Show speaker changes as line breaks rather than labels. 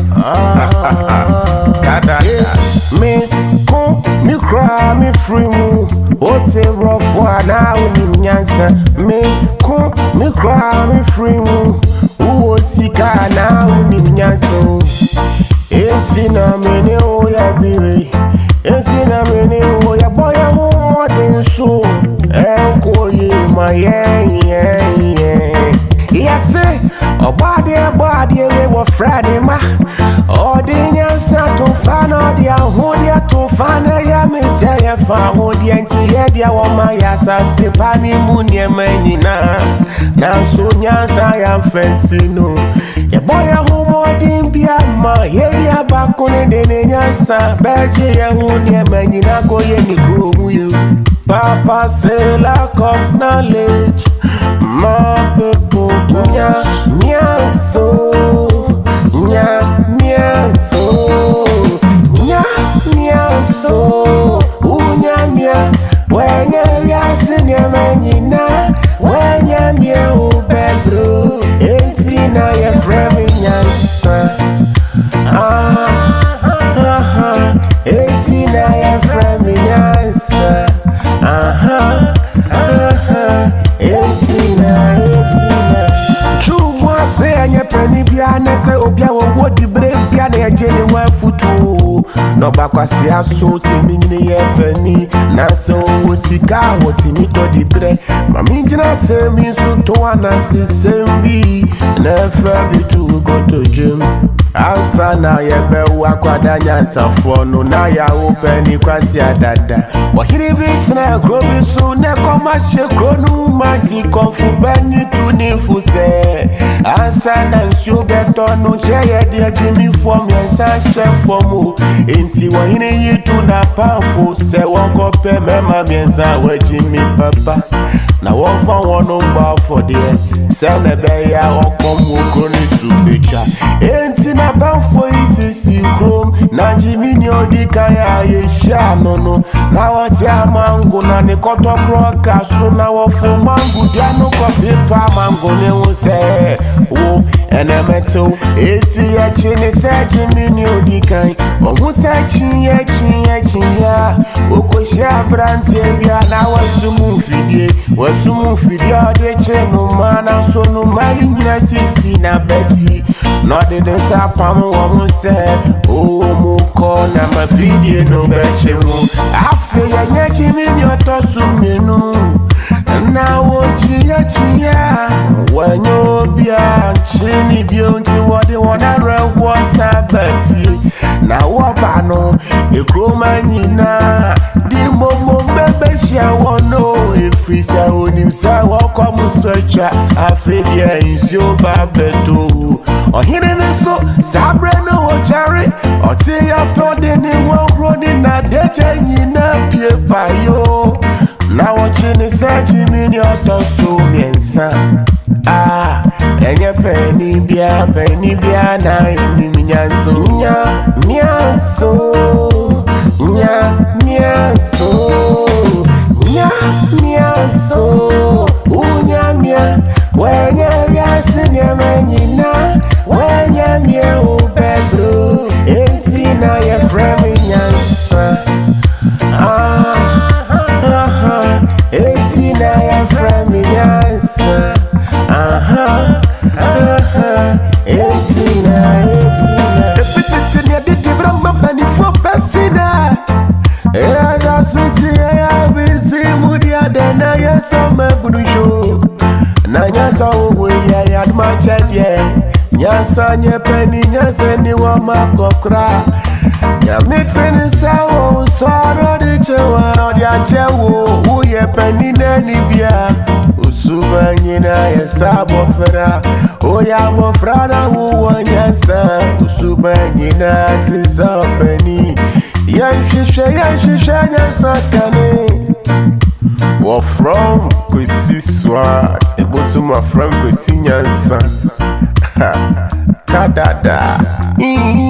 Me come, me cry, me free mo. What's a rough one now in Yansa? Me come, me cry, me free mo. Who was sick now in Yanso? It's in a minute, oh, yeah, baby. It's in a minute, oh, yeah, boy, I'm more than so. And call you my yeah. Yes, a body, we were Friday, ma. Oh, the Yansa to fan, or the Ahodia to fan, I miss ya, found the anti-headia, or my yasa, Sipani Munia Manina. Now, so Yansa, I am fancy, no. A boy, a home, Dimbiama, here, back on the Yansa, Baji, Ahodia Manina, go any grow you. Papa say lack of knowledge, my people, nya so, unya, when you're senior manina, when you're mere bedroom, it's in a frame nyansa, it's in a frame nyansa. Penny Biana say Obia what the brave Biana Jenny one foot no backwasia so to me penny na so sika what me to the bread Mammy Jina say me so to one as same be never be to go to gym Asa na ye be wakwadanya safo no na ya openi kwasi adada Wahiri bit na grobi so ne koma shekro no mati konfu bani tu ni fuse Asa na nsuo beto no cheye de jimi form yensa chef form enti wahiri yitu na pamfo se wonko pe mema miensa wajimi papa na wonfa wono mba for there se na be ya okomo kroni subecha enti na pamfo iti si krom na jimi ni odika ya yesha no na wati amango na ne koto kroka so na wofo mango dia no ko pepa mango ne wo se wo ene meto eti ya chini se jimi ni odika omu se chiye ya okosha brante bia na wasumu fidie ode chenu mana so no mai nyina sisi na beti no de desapam wo mu se o mu ko na ma fidie no beche mu afi ya nyachi mi ni otosu menu na wo chiya wanyo bia chini bionti wode wona rewo sabafi na wo ba no ekroma nyina di momo bebe shia wono efisa onimsa wokomu socha afedia insio babeto ohire ne so sabre no wo jare oti ya plode ni wo roni na deje nyina pie payo na wo chini saji mini otoso miensa enye penny bia na imi nyanso unya wenye yasi nyamenyina wenye mie ubedru enti na ye frame nyansa enti na ye frame nyansa Nyasa nye penny nyasa ni wa makokra Nyamnitini sawo uswaro di chewa Odi achewo uye penny neni bia Usuba nyina ya sabo fera Oya mofra na uwa nyasa Usuba nyina tisa penny Yanshishe nyasa kane Wa from Kwesi Swat Ebo to my friend Kwesi Nyansa Kadada